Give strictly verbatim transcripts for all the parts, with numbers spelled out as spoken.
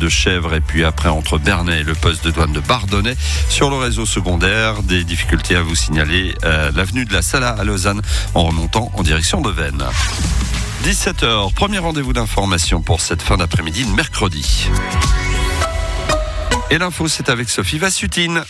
de Chèvres et puis après entre Bernay et le poste de douane de Bardonnay. Sur le réseau secondaire, des difficultés à vous signaler euh, l'avenue de la Sala à Lausanne en remontant en direction de Veynes. dix-sept heures, premier rendez-vous d'information pour cette fin d'après-midi de mercredi. Et l'info, c'est avec Sophie Vassutine.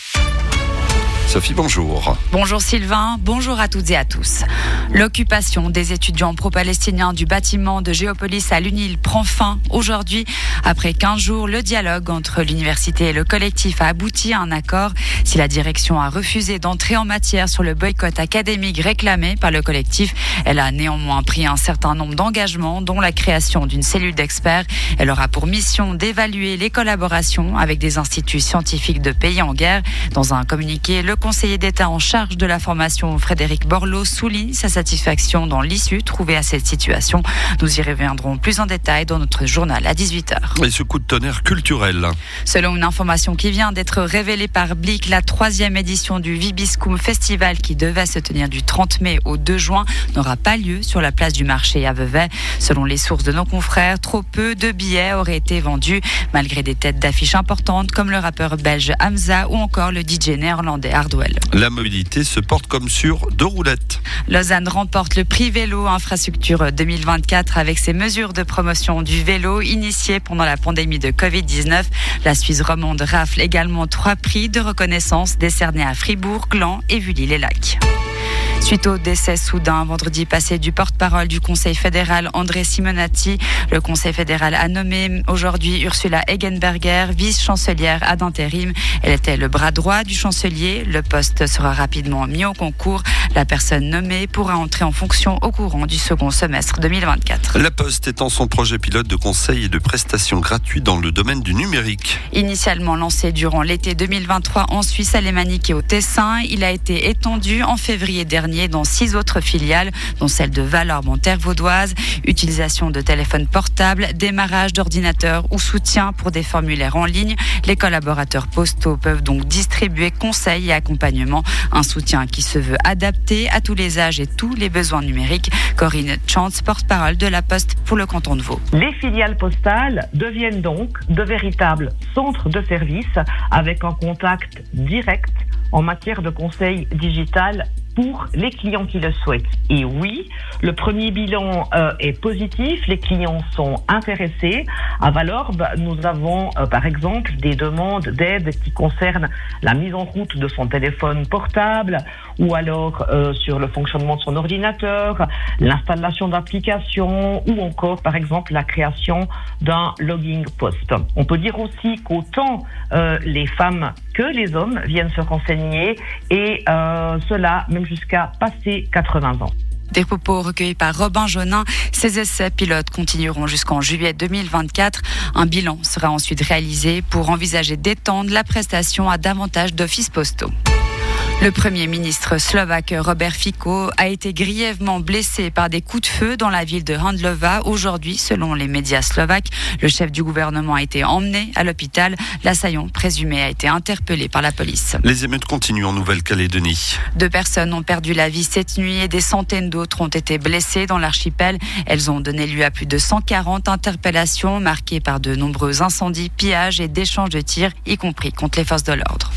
Sophie, bonjour. Bonjour Sylvain, bonjour à toutes et à tous. L'occupation des étudiants pro-palestiniens du bâtiment de Géopolis à l'UNIL prend fin aujourd'hui. Après quinze jours, le dialogue entre l'université et le collectif a abouti à un accord. Si la direction a refusé d'entrer en matière sur le boycott académique réclamé par le collectif, elle a néanmoins pris un certain nombre d'engagements, dont la création d'une cellule d'experts. Elle aura pour mission d'évaluer les collaborations avec des instituts scientifiques de pays en guerre. Dans un communiqué, le conseiller d'État en charge de la formation, Frédéric Borloo, souligne sa satisfaction dans l'issue trouvée à cette situation. Nous y reviendrons plus en détail dans notre journal à dix-huit heures. Et ce coup de tonnerre culturel. Selon une information qui vient d'être révélée par Blick, la troisième édition du Vibiscum Festival, qui devait se tenir du trente mai au deux juin, n'aura pas lieu sur la place du marché à Vevey. Selon les sources de nos confrères, trop peu de billets auraient été vendus, malgré des têtes d'affiche importantes comme le rappeur belge Hamza ou encore le D J néerlandais Hardwell. La mobilité se porte comme sur deux roulettes. Lausanne remporte le prix vélo infrastructure deux mille vingt-quatre avec ses mesures de promotion du vélo initiées pendant la pandémie de covid dix-neuf. La Suisse romande rafle également trois prix de reconnaissance décernés à Fribourg, Gland et Vully-les-Lacs. Suite au décès soudain vendredi passé du porte-parole du Conseil fédéral André Simonati, le Conseil fédéral a nommé aujourd'hui Ursula Eggenberger vice-chancelière ad intérim. Elle était le bras droit du chancelier. Le poste sera rapidement mis au concours. La personne nommée pourra entrer en fonction au courant du second semestre deux mille vingt-quatre. La Poste étend son projet pilote de conseil et de prestations gratuites dans le domaine du numérique. Initialement lancé durant l'été deux mille vingt-trois en Suisse alémanique et au Tessin, il a été étendu en février dernier dans six autres filiales, dont celle de Valorbe en terre vaudoise. Utilisation de téléphones portables, démarrage d'ordinateurs ou soutien pour des formulaires en ligne. Les collaborateurs postaux peuvent donc distribuer conseils et accompagnement. Un soutien qui se veut adapté à tous les âges et tous les besoins numériques. Corinne Chance, porte-parole de la Poste pour le canton de Vaud. Les filiales postales deviennent donc de véritables centres de services avec un contact direct en matière de conseil digital pour les clients qui le souhaitent. Et oui, le premier bilan euh, est positif, les clients sont intéressés. À Valorbe, nous avons euh, par exemple des demandes d'aide qui concernent la mise en route de son téléphone portable ou alors euh, sur le fonctionnement de son ordinateur, l'installation d'applications ou encore par exemple la création d'un logging post. On peut dire aussi qu'autant euh, les femmes que les hommes viennent se renseigner et euh, cela même jusqu'à passer quatre-vingts ans. Des propos recueillis par Robin Jaunin. Ces essais pilotes continueront jusqu'en juillet deux mille vingt-quatre. Un bilan sera ensuite réalisé pour envisager d'étendre la prestation à davantage d'offices postaux. Le Premier ministre slovaque Robert Fico a été grièvement blessé par des coups de feu dans la ville de Handlova. Aujourd'hui, selon les médias slovaques, le chef du gouvernement a été emmené à l'hôpital. L'assaillant présumé a été interpellé par la police. Les émeutes continuent en Nouvelle-Calédonie. Deux personnes ont perdu la vie cette nuit et des centaines d'autres ont été blessées dans l'archipel. Elles ont donné lieu à plus de cent quarante interpellations marquées par de nombreux incendies, pillages et d'échanges de tirs, y compris contre les forces de l'ordre.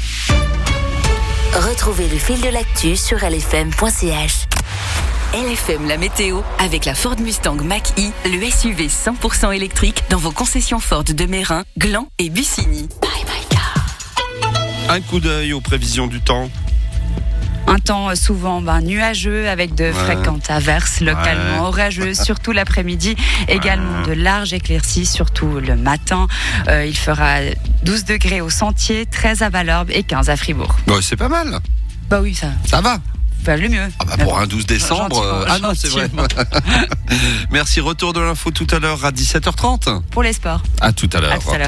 Retrouvez le fil de l'actu sur L F M point C H. L F M, la météo, avec la Ford Mustang Mach-E, le S U V cent pour cent électrique dans vos concessions Ford de Mérin, Gland et Bussigny. Bye bye car. Un coup d'œil aux prévisions du temps. Un temps souvent ben, nuageux avec de ouais. fréquentes averses localement ouais. orageuses, surtout l'après-midi. Également ouais. de larges éclaircies, surtout le matin. Euh, il fera douze degrés au Sentier, treize à Valorbe et quinze à Fribourg. Bah, c'est pas mal. Bah oui, ça. Ça va. Bah, le mieux. Ah bah pour un douze décembre. Euh, ah non, c'est vrai. Merci. Retour de l'info tout à l'heure à dix-sept heures trente. Pour les sports. À tout à l'heure. À tout à l'heure.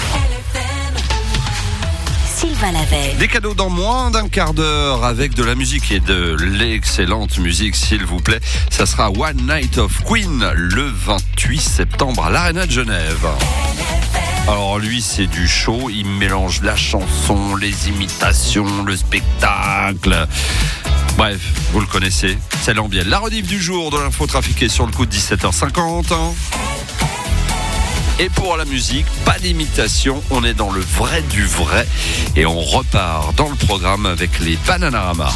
Sylvain Lavelle. Des cadeaux dans moins d'un quart d'heure avec de la musique et de l'excellente musique, s'il vous plaît. Ça sera One Night of Queen le vingt-huit septembre à l'Arena de Genève. Alors lui, c'est du show. Il mélange la chanson, les imitations, le spectacle. Bref, vous le connaissez. C'est l'ambiance. La rediff du jour de l'info trafiquée sur le coup de dix-sept heures cinquante. Et pour la musique, pas d'imitation, on est dans le vrai du vrai. Et on repart dans le programme avec les Bananarama.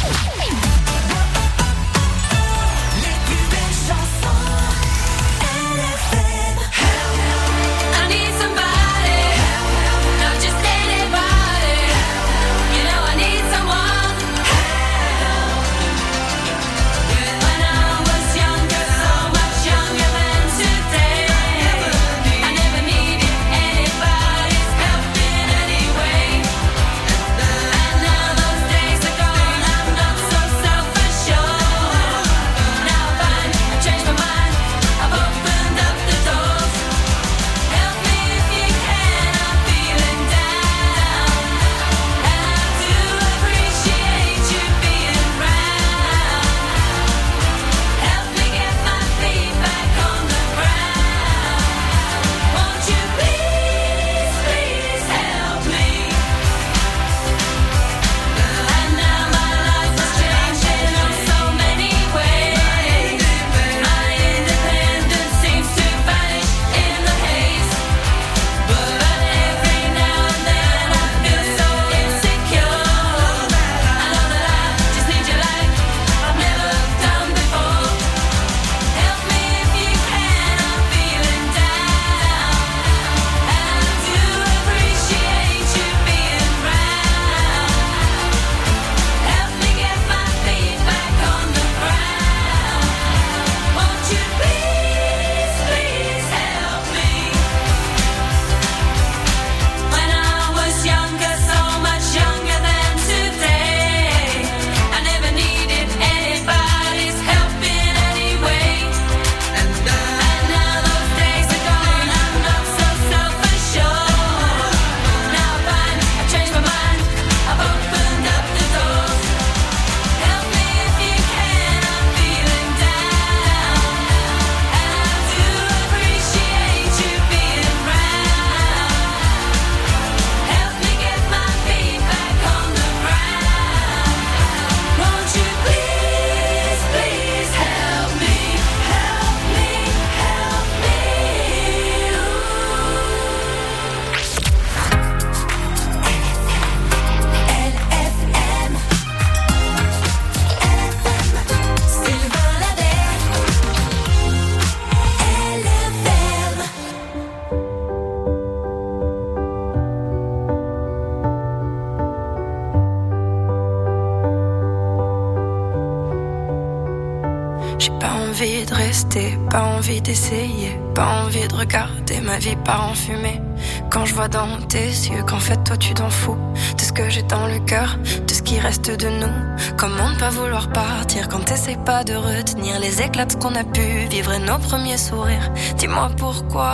Pas envie d'essayer, pas envie de regarder ma vie part en fumée. Quand je vois dans tes yeux qu'en fait toi tu t'en fous de ce que j'ai dans le cœur, de ce qui reste de nous. Comment ne pas vouloir partir quand t'essayes pas de retenir les éclats de ce qu'on a pu vivre et nos premiers sourires. Dis-moi pourquoi.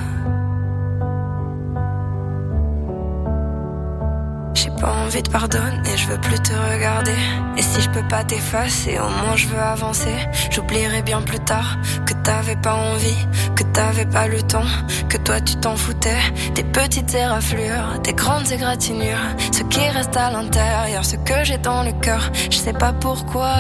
J'ai pas envie de pardonner, je veux plus te regarder. Et si je peux pas t'effacer, au moins je veux avancer. J'oublierai bien plus tard que t'avais pas envie, que t'avais pas le temps, que toi tu t'en foutais. Des petites éraflures, des grandes égratignures, ce qui reste à l'intérieur, ce que j'ai dans le cœur, je sais pas pourquoi.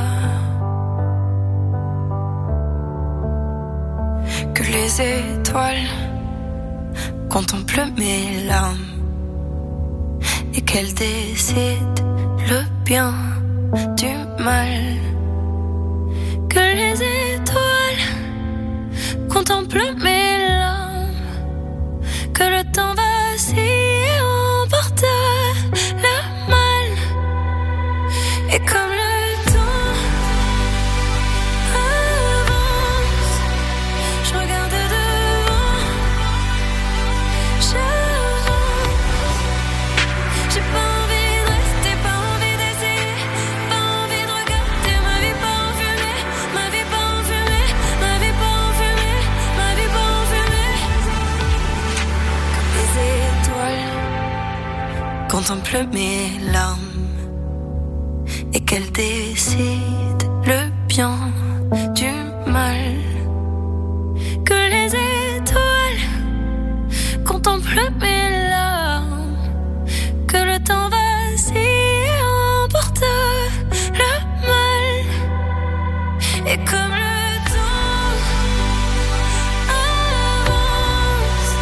Que les étoiles contemplent mes larmes et qu'elle décide le bien du mal. Que les étoiles contemplent mes larmes, que le temps vacille et emporte le mal. Et comme le temps avance, je regarde devant, j'avance. J'ai pas envie de rester, pas envie d'essayer, pas envie de regarder ma vie pas en fumée, ma vie pas en fumée, ma vie pas en fumée, ma vie pas en fumée. Comme les étoiles contemplent mes larmes et qu'elles décident le bien du mal. Que les étoiles contemplent mes larmes, que le temps vacille et emporte le mal. Et comme le temps avance,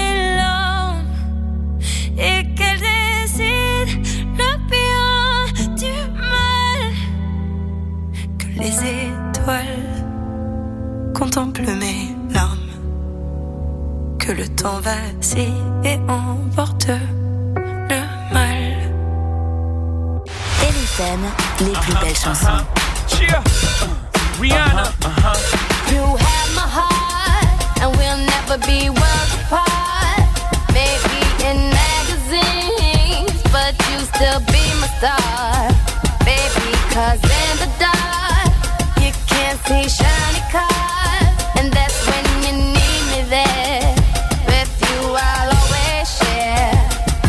est l'homme et qu'elle décide le bien du mal. Que les étoiles contemplent mes larmes. Que le temps vacille et emporte le mal. L F M, les plus belles chansons. Cheer. Rihanna. You have my heart, and we'll never be worlds apart. Maybe in magazines, but you still be my star. Baby, 'cause in the dark, you can't see shiny cars. And that's when you need me there. With you, I'll always share.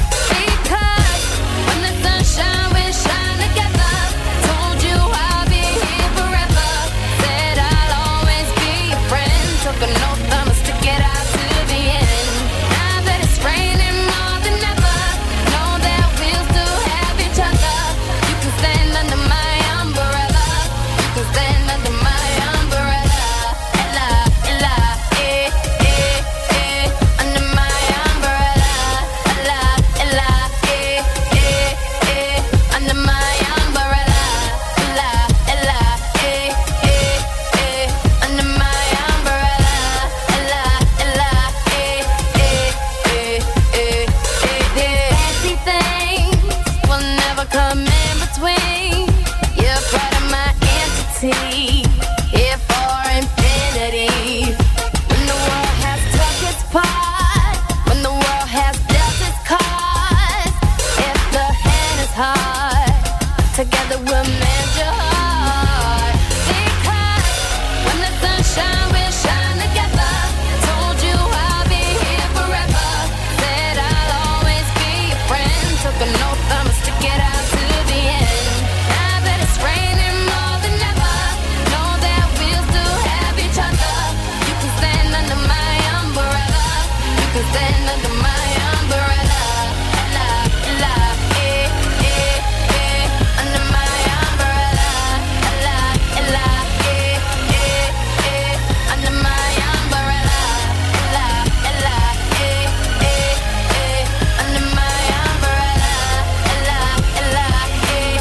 Because when the sunshine will shine together, told you I'll be here forever. Said I'll always be your friend. Took an oath, I'ma stick it out to the end. Now that it's raining more than ever, know that we'll still have each other. You can stand under my umbrella. You can stand under my umbrella. Ella, Ella, eh, eh, eh, under my umbrella. Ella, Ella, eh, eh, eh, under my umbrella. Ella, Ella, eh, eh, eh, under my umbrella. Ella, Ella, eh, eh, eh, eh, eh, eh. Fancy things will never come in between. You're part of my entity, here for infinity. When the world has took its part, when the world has dealt its cards, if the hand is hard, together we'll mend your heart. Because when the sunshine will shine together, told you I'll be here forever. Said I'll always be your friend. Took an oath, I'ma stick it out to the end. Now that it's raining more than ever, know that we'll still have each other. You can stand under my umbrella. You can stand under my umbrella. Ella, Ella, eh, eh, eh, under my umbrella. Ella, Ella, eh, eh, eh, under my umbrella. Ella, Ella, eh, eh, eh, under my umbrella. Ella, Ella, eh,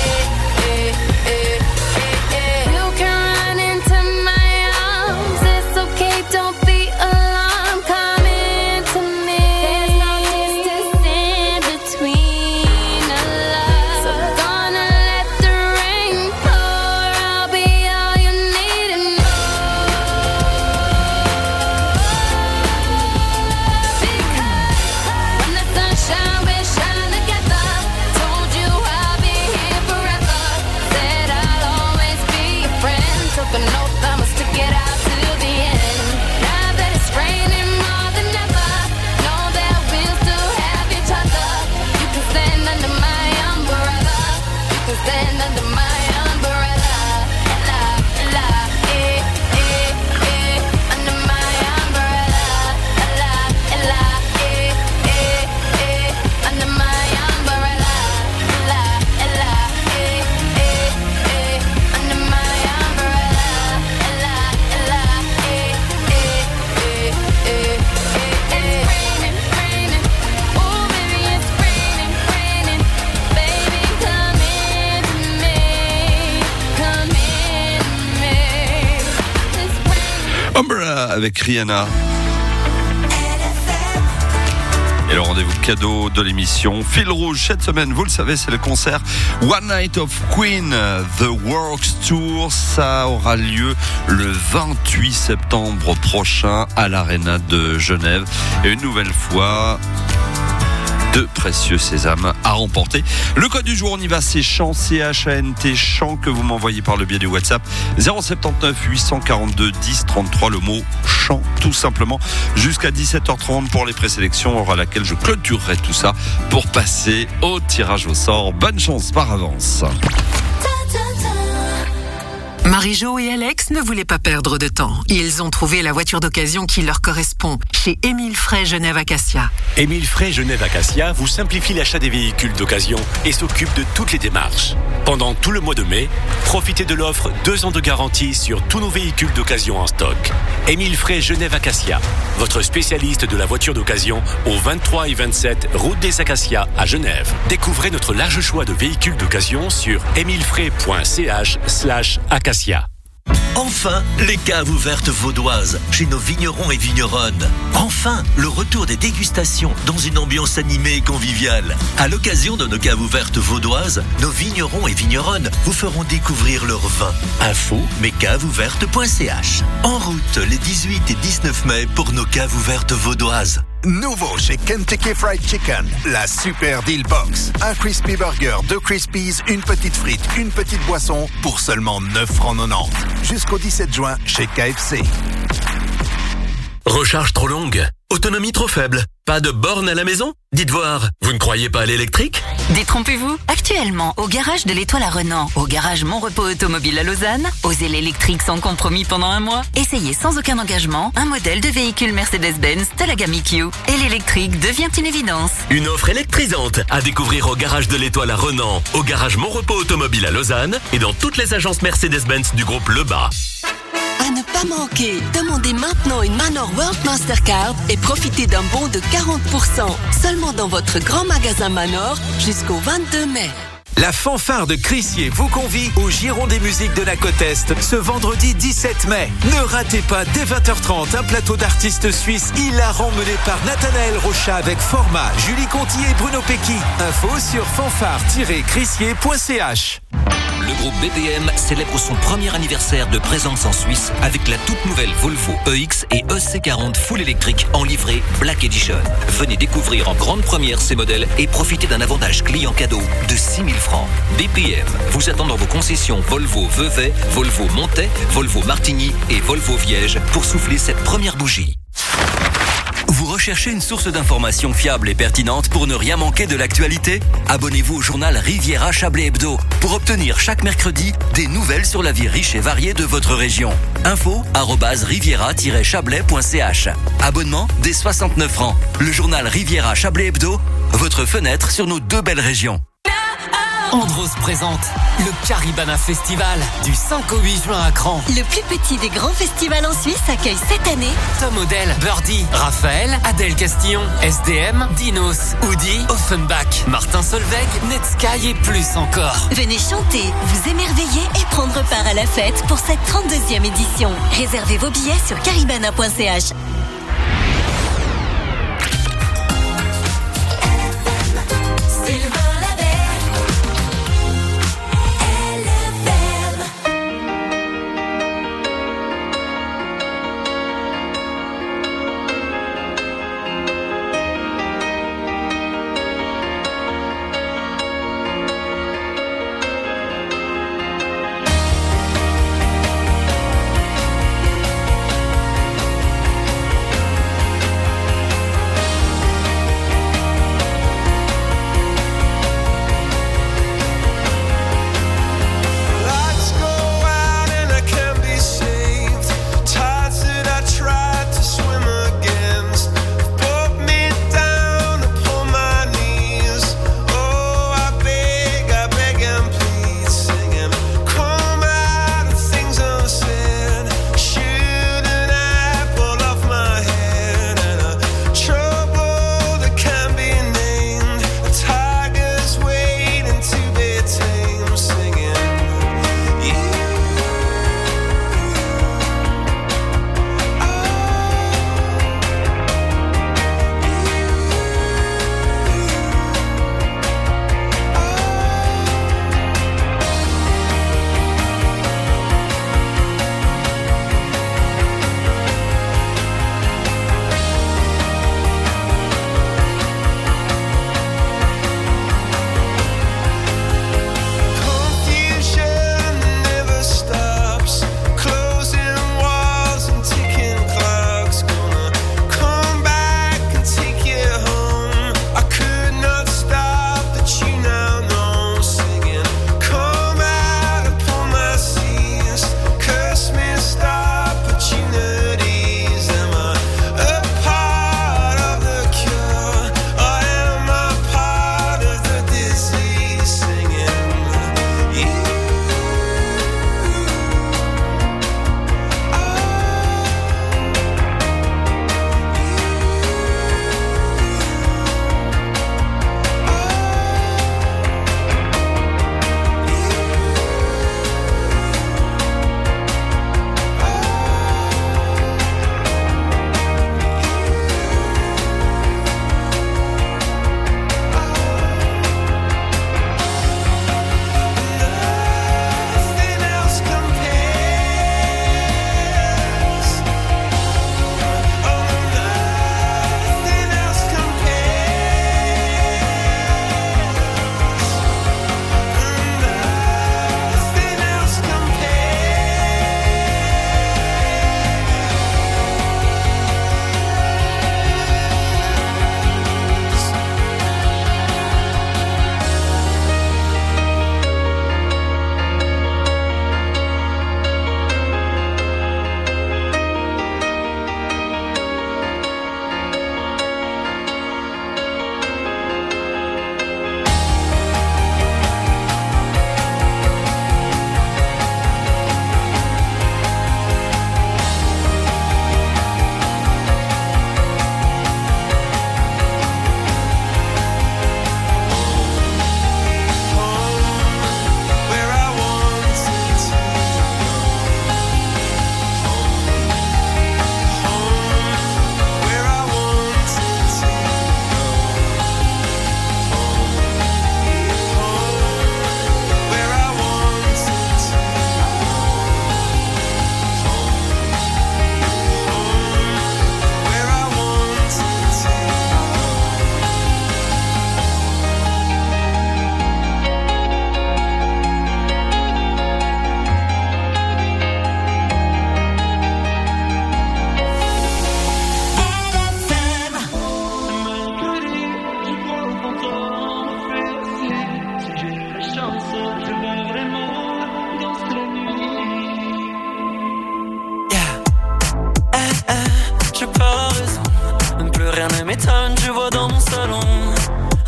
eh, eh, eh, eh, eh. You can run into my arms. It's okay, don't be alarmed. Come into me. There's no distance in between us. So gonna let the rain pour. I'll be all you need and more. Because when the sunshine will shine together, told you I'll be here forever. Said I'll always be your friend. Took an oath, I'ma stick it out to the end. Now that it's raining more than ever, know that we'll still have each other. You can stand under my umbrella. You can stand under my umbrella. Ella, Ella, eh, eh, eh, under my umbrella. Ella, Ella, eh, eh, eh, under my umbrella. Ella, Ella, eh, eh, eh, under my umbrella. Ella, Ella, eh, eh, eh, eh, eh, eh. It's raining, raining. Oh, baby, it's raining, raining. Baby, come into me. Come into me. It's raining. Umbrella avec Rihanna. Et le rendez-vous cadeau de l'émission Fil Rouge cette semaine, vous le savez, c'est le concert One Night of Queen, The Works Tour. Ça aura lieu le vingt-huit septembre prochain à l'Arena de Genève. Et une nouvelle fois, deux précieux sésames à remporter. Le code du jour, on y va, c'est chant, C H A N T, chant, que vous m'envoyez par le biais du WhatsApp zéro sept neuf huit cent quarante-deux dix trente-trois, le mot chant tout simplement, jusqu'à dix-sept heures trente pour les présélections, hors à laquelle je clôturerai tout ça pour passer au tirage au sort. Bonne chance par avance. Marie-Jo et Alex ne voulaient pas perdre de temps. Ils ont trouvé la voiture d'occasion qui leur correspond. chez Émile Frey Genève Acacia. Émile Frey Genève Acacia vous simplifie l'achat des véhicules d'occasion et s'occupe de toutes les démarches. Pendant tout le mois de mai, profitez de l'offre deux ans de garantie sur tous nos véhicules d'occasion en stock. Émile Frey Genève Acacia, votre spécialiste de la voiture d'occasion au vingt-trois et vingt-sept route des Acacias à Genève. Découvrez notre large choix de véhicules d'occasion sur emilefrey point c h slash acacia. Enfin, les caves ouvertes vaudoises, chez nos vignerons et vigneronnes. Enfin, le retour des dégustations dans une ambiance animée et conviviale. À l'occasion de nos caves ouvertes vaudoises, nos vignerons et vigneronnes vous feront découvrir leur vin. Info mescavesouvertes point c h. En route les dix-huit et dix-neuf mai pour nos caves ouvertes vaudoises. Nouveau chez Kentucky Fried Chicken, la Super Deal Box. Un crispy burger, deux crispies, une petite frite, une petite boisson pour seulement neuf francs quatre-vingt-dix. Jusqu'au dix-sept juin chez K F C. Recharge trop longue, autonomie trop faible, pas de borne à la maison? Dites voir, vous ne croyez pas à l'électrique? Détrompez-vous. Actuellement, au garage de l'Étoile à Renan, au garage Mon Repos Automobile à Lausanne, osez l'électrique sans compromis pendant un mois. Essayez sans aucun engagement un modèle de véhicule Mercedes-Benz de la gamme E Q. Et l'électrique devient une évidence. Une offre électrisante à découvrir au garage de l'Étoile à Renan, au garage Mon Repos Automobile à Lausanne et dans toutes les agences Mercedes-Benz du groupe Lebas. À ne pas manquer, demandez maintenant une Manor World Mastercard et profitez d'un bon de quarante pour cent seulement dans votre grand magasin Manor jusqu'au vingt-deux mai. La fanfare de Crissier vous convie au Giron des musiques de la côte Est ce vendredi dix-sept mai. Ne ratez pas dès vingt heures trente un plateau d'artistes suisses hilarants mené par Nathanaël Rochat avec Format, Julie Conti et Bruno Pecky. Info sur fanfare tiret crissier point c h. Le groupe B P M célèbre son premier anniversaire de présence en Suisse avec la toute nouvelle Volvo E X et E C quarante full électrique en livrée Black Edition. Venez découvrir en grande première ces modèles et profitez d'un avantage client cadeau de six mille francs. B P M vous attend dans vos concessions Volvo Vevey, Volvo Montais, Volvo Martigny et Volvo Viège pour souffler cette première bougie. Vous recherchez une source d'information fiable et pertinente pour ne rien manquer de l'actualité? Abonnez-vous au journal Riviera Chablais Hebdo pour obtenir chaque mercredi des nouvelles sur la vie riche et variée de votre région. Info arobase riviera tiret chablais point c h. Abonnement dès soixante-neuf francs. Le journal Riviera Chablais Hebdo, votre fenêtre sur nos deux belles régions. Andros présente le Caribana Festival du cinq au huit juin à Cran. Le plus petit des grands festivals en Suisse accueille cette année Tom Odell, Birdie, Raphaël, Adèle Castillon, S D M, Dinos, Oudi, Offenbach, Martin Solveig, Netsky et plus encore. Venez chanter, vous émerveiller et prendre part à la fête pour cette trente-deuxième édition. Réservez vos billets sur caribana point c h.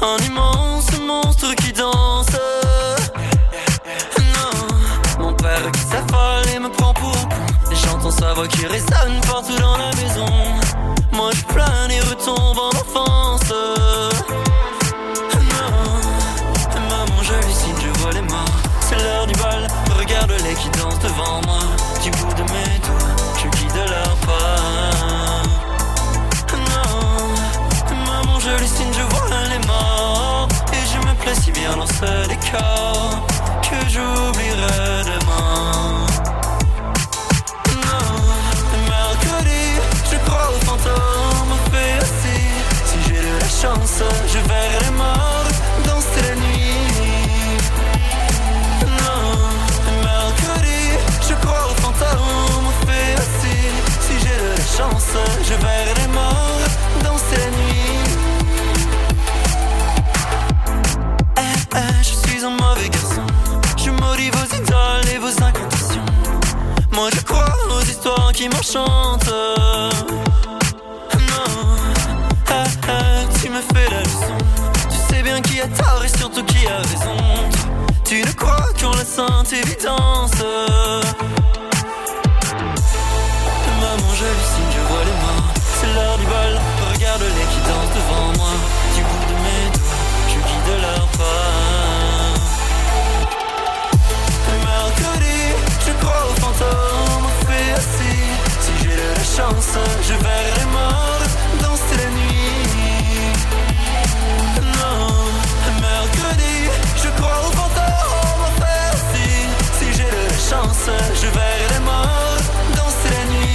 un immense monstre qui danse. Non, mon père qui s'affole et me prend pour con, et j'entends sa voix qui résonne partout dans la maison. Moi je plane et retombe en enfance. Non, maman j'hallucine, je vois les morts. C'est l'heure du bal, regarde-les qui dansent devant moi. Du bout de mes doigts, je guide leur pas. Non, maman j'hallucine, je vois les morts. Et je me plais si bien dans ce décor que j'oublierai demain. Non, mercredi, je crois aux fantômes, au fait aussi. Si j'ai de la chance, je verrai les morts danser la nuit. Non, mercredi, je crois aux fantômes, au fait aussi. Si j'ai de la chance, je verrai les morts danser la nuit. Eh, eh, je suis un mauvais garçon. Je maudis vos idoles et vos incantations. Moi je crois aux histoires qui m'enchantent. Non, ah, ah, tu me fais la leçon. Tu sais bien qui a tort et surtout qui a raison. Tu ne crois qu'en la sainte évidence. Maman j'hallucine, je vois les morts. C'est l'heure du bal, regarde-les qui dansent devant moi. Du bout de mes doigts, je guide leur pas. Mercredi, je crois aux fantômes, au fait aussi. Si j'ai de la chance, je verrai les morts danser la nuit. Non, mercredi, je crois aux fantômes, au fait aussi. Si j'ai de la chance, je verrai les morts danser la nuit.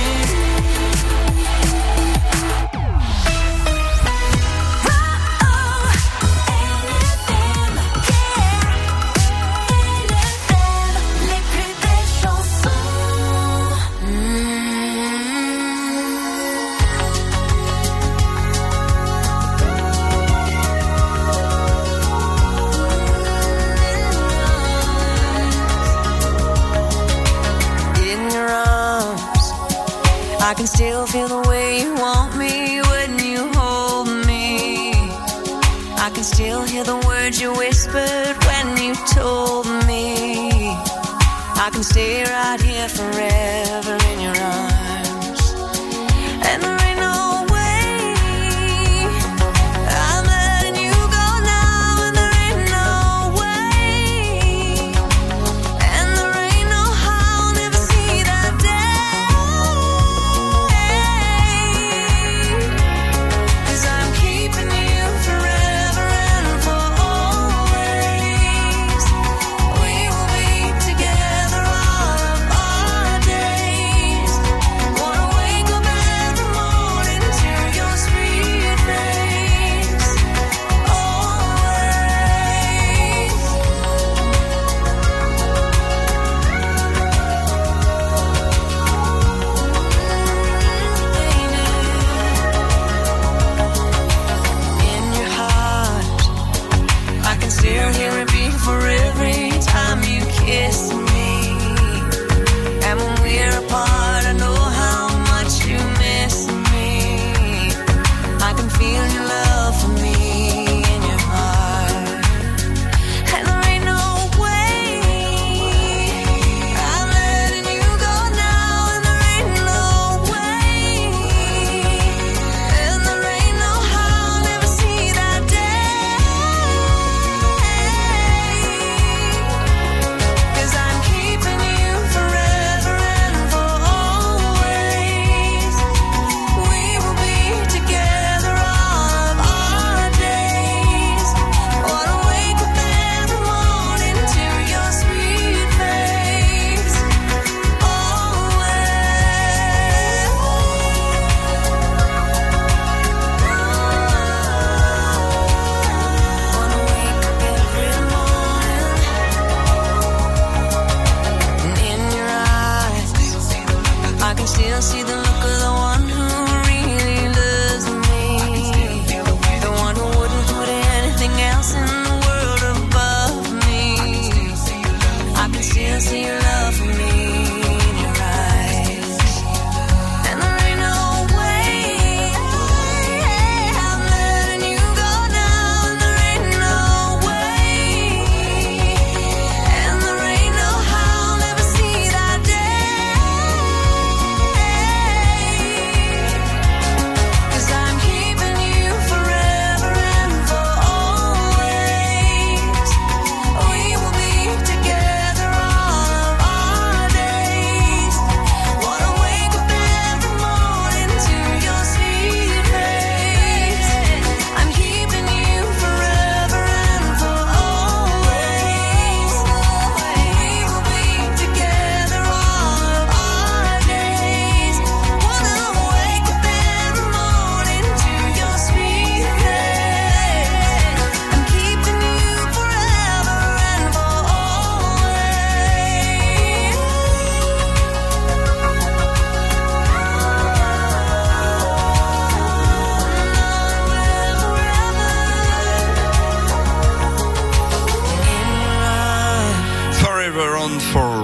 I can still feel the way you want me when you hold me. I can still hear the words you whispered when you told me. I can stay right here forever in your arms. And there ain't no way I'm letting you go now. And there ain't no way. And there ain't no how I'll never see that day. 'Cause I'm keeping you forever and for always. We will be together all of our days.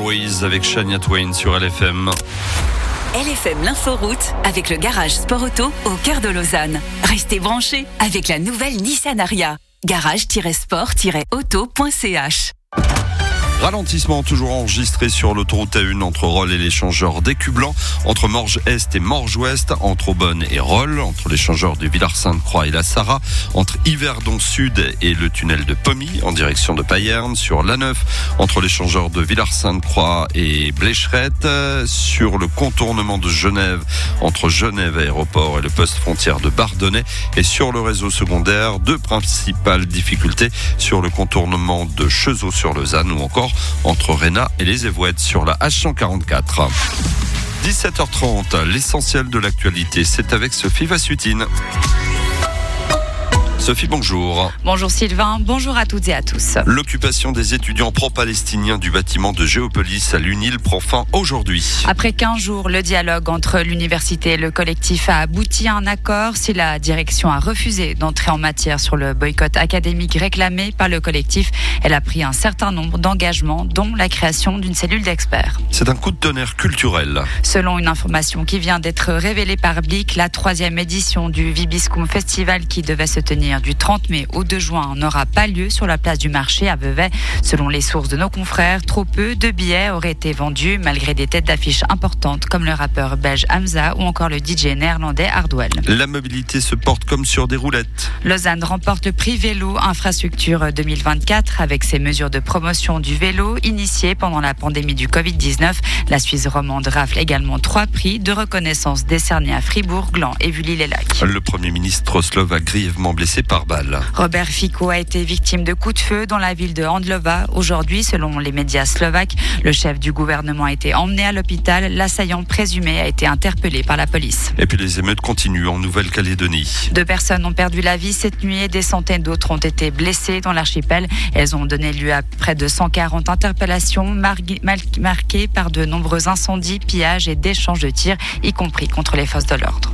Always avec Shania Twain sur L F M. L F M l'inforoute avec le garage Sport Auto au cœur de Lausanne. Restez branchés avec la nouvelle Nissan Ariya. garage tiret sport tiret auto point c h. Ralentissement toujours enregistré sur l'autoroute A un entre Rolle et l'échangeur d'Écublanc, entre Morges-Est et Morges-Ouest, entre Aubonne et Rolle, entre l'échangeur de Villars-Sainte-Croix et la Sarraz, entre Yverdon Sud et le tunnel de Pommy en direction de Payerne, sur l'A neuf, entre l'échangeur de Villars-Sainte-Croix et Blécherette, sur le contournement de Genève, entre Genève Aéroport et le poste frontière de Bardonnay, et sur le réseau secondaire, deux principales difficultés sur le contournement de Cheseaux-sur-Lausanne ou encore entre Réna et les Évouettes sur la H cent quarante-quatre. dix-sept heures trente, l'essentiel de l'actualité, c'est avec Sophie Vassutine. Sophie, bonjour. Bonjour Sylvain, bonjour à toutes et à tous. L'occupation des étudiants pro-palestiniens du bâtiment de Géopolis à l'UNIL prend fin aujourd'hui. Après quinze jours, le dialogue entre l'université et le collectif a abouti à un accord. Si la direction a refusé d'entrer en matière sur le boycott académique réclamé par le collectif, elle a pris un certain nombre d'engagements, dont la création d'une cellule d'experts. C'est un coup de tonnerre culturel. Selon une information qui vient d'être révélée par Blick, la troisième édition du Vibiscum Festival qui devait se tenir du trente mai au deux juin n'aura pas lieu sur la place du marché à Vevey. Selon les sources de nos confrères, trop peu de billets auraient été vendus malgré des têtes d'affiche importantes comme le rappeur belge Hamza ou encore le D J néerlandais Hardwell. La mobilité se porte comme sur des roulettes. Lausanne remporte le prix vélo infrastructure deux mille vingt-quatre avec ses mesures de promotion du vélo initiées pendant la pandémie du covid dix-neuf. La Suisse romande rafle également trois prix de reconnaissance décernés à Fribourg, Gland et Vully-les-Lacs. Le Premier ministre slovaque grièvement blessé par balle. Robert Fico a été victime de coups de feu dans la ville de Handlova. Aujourd'hui, selon les médias slovaques, le chef du gouvernement a été emmené à l'hôpital. L'assaillant présumé a été interpellé par la police. Et puis les émeutes continuent en Nouvelle-Calédonie. Deux personnes ont perdu la vie cette nuit et des centaines d'autres ont été blessées dans l'archipel. Elles ont donné lieu à près de cent quarante interpellations marquées marquées par de nombreux incendies, pillages et d'échanges de tirs, y compris contre les forces de l'ordre.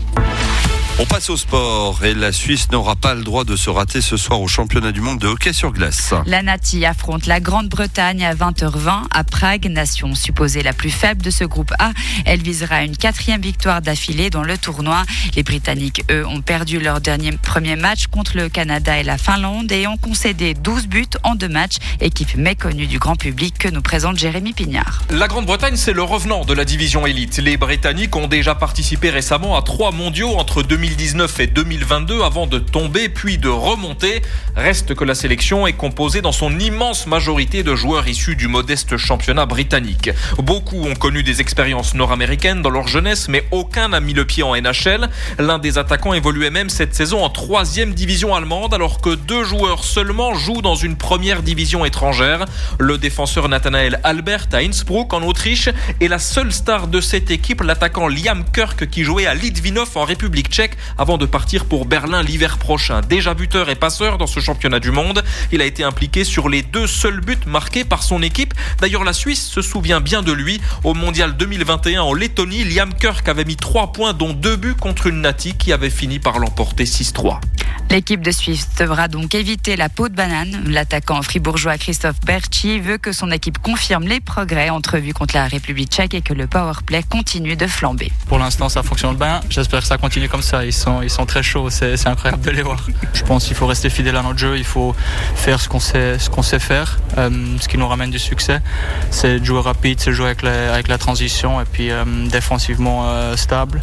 On passe au sport et la Suisse n'aura pas le droit de se rater ce soir au championnat du monde de hockey sur glace. La Nati affronte la Grande-Bretagne à vingt heures vingt à Prague, nation supposée la plus faible de ce groupe A. Elle visera une quatrième victoire d'affilée dans le tournoi. Les Britanniques, eux, ont perdu leur dernier premier match contre le Canada et la Finlande et ont concédé douze buts en deux matchs, équipe méconnue du grand public que nous présente Jérémy Pignard. La Grande-Bretagne, c'est le revenant de la division élite. Les Britanniques ont déjà participé récemment à trois mondiaux entre deux mille dix-neuf et deux mille vingt-deux avant de tomber puis de remonter. Reste que la sélection est composée dans son immense majorité de joueurs issus du modeste championnat britannique. Beaucoup ont connu des expériences nord-américaines dans leur jeunesse, mais aucun n'a mis le pied en N H L. L'un des attaquants évoluait même cette saison en troisième division allemande, alors que deux joueurs seulement jouent dans une première division étrangère. Le défenseur Nathanael Albert à Innsbruck en Autriche est la seule star de cette équipe, l'attaquant Liam Kirk qui jouait à Litvinov en République tchèque avant de partir pour Berlin l'hiver prochain. Déjà buteur et passeur dans ce championnat du monde, il a été impliqué sur les deux seuls buts marqués par son équipe. D'ailleurs, la Suisse se souvient bien de lui. Au mondial deux mille vingt et un en Lettonie, Liam Kirk avait mis trois points dont deux buts contre une Nati qui avait fini par l'emporter six trois. L'équipe de Suisse devra donc éviter la peau de banane. L'attaquant fribourgeois Christophe Berchi veut que son équipe confirme les progrès entrevus contre la République tchèque et que le powerplay continue de flamber. Pour l'instant, ça fonctionne bien. J'espère que ça continue comme ça. Ils sont, ils sont très chauds. C'est, c'est incroyable de les voir. Je pense qu'il faut rester fidèle à notre jeu. Il faut faire ce qu'on sait, ce qu'on sait faire. Euh, ce qui nous ramène du succès, c'est de jouer rapide, c'est de jouer avec, les, avec la transition et puis euh, défensivement euh, stable.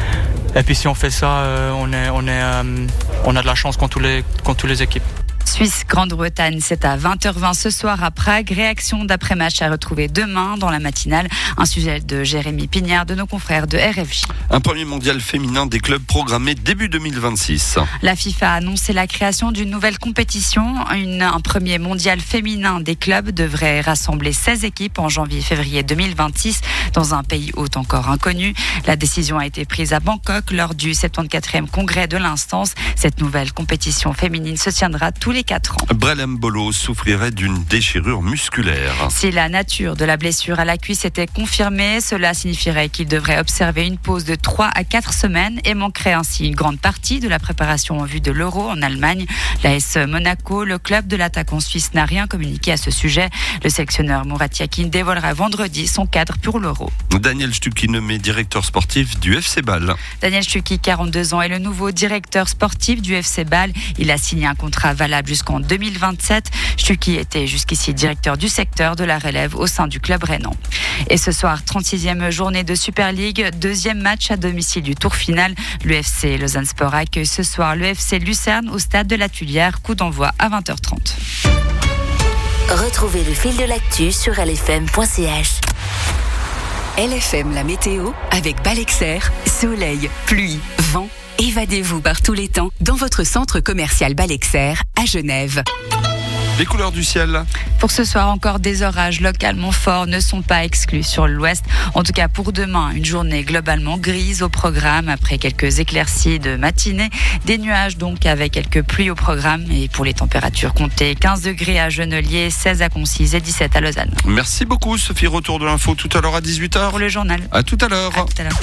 Et puis si on fait ça, euh, on, est, on, est, euh, on a de la chance contre tous les, contre toutes les équipes. Suisse, Grande-Bretagne, c'est à vingt heures vingt ce soir à Prague. Réaction d'après-match à retrouver demain dans la matinale. Un sujet de Jérémy Pignard de nos confrères de R F J. Un premier mondial féminin des clubs programmé début deux mille vingt-six. La FIFA a annoncé la création d'une nouvelle compétition. Une, un premier mondial féminin des clubs devrait rassembler seize équipes en janvier-février deux mille vingt-six dans un pays hôte encore inconnu. La décision a été prise à Bangkok lors du soixante-quatrième congrès de l'instance. Cette nouvelle compétition féminine se tiendra tous les quatre ans. Brel Mbolo souffrirait d'une déchirure musculaire. Si la nature de la blessure à la cuisse était confirmée, cela signifierait qu'il devrait observer une pause de trois à quatre semaines et manquerait ainsi une grande partie de la préparation en vue de l'Euro en Allemagne. L'A S Monaco, le club de l'attaquant suisse, n'a rien communiqué à ce sujet. Le sélectionneur Murat Yakin dévoilera vendredi son cadre pour l'Euro. Daniel Stucki nommé directeur sportif du F C Bâle. Daniel Stucki, quarante-deux ans, est le nouveau directeur sportif du F C Bâle. Il a signé un contrat valable jusqu'en deux mille vingt-sept. Stucki était jusqu'ici directeur du secteur de la relève au sein du club rhénan. Et ce soir, trente-sixième journée de Super League, deuxième match à domicile du tour final. Le F C Lausanne Sport accueille ce soir le F C Lucerne au stade de la Tuilière. Coup d'envoi à vingt heures trente. Retrouvez le fil de l'actu sur L F M point C H. L F M, la météo, avec Balexer, soleil, pluie, vent. Évadez-vous par tous les temps dans votre centre commercial Balexer à Genève. Les couleurs du ciel. Pour ce soir, encore des orages localement forts ne sont pas exclus sur l'ouest. En tout cas, pour demain, une journée globalement grise au programme après quelques éclaircies de matinée. Des nuages donc avec quelques pluies au programme. Et pour les températures, comptez quinze degrés à Genelier, seize à Concise et dix-sept à Lausanne. Merci beaucoup Sophie. Retour de l'info tout à l'heure à dix-huit heures. Pour le journal. À tout à l'heure. À tout à l'heure.